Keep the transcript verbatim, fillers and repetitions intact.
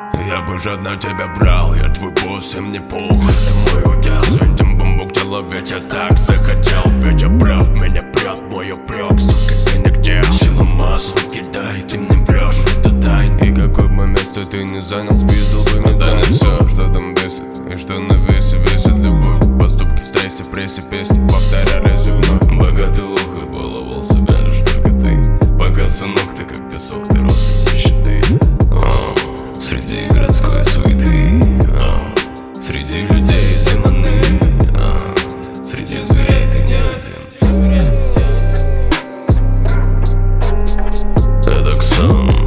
Я бы жадно тебя брал, я твой босс, и мне пол. Ты мой удел, жаден бомбок дело, ведь я так захотел. Ведь я прав, меня прет мой упрек, сука, ты нигде. Сила масс, не кидай, ты мне врешь, это тайна. И какое бы место ты не занял, спиздил бы медаль. Все, что там весит, и что на весе весит любовь. Поступки в стрессе, прессе, песни, повторялись вновь. Богатый лох и баловал себя лишь только ты. Пока, сынок, ты как песок, ты рос из нищеты. Среди городской суеты, а, среди людей сделаны, а, среди зверей ты не один. Это Ксон.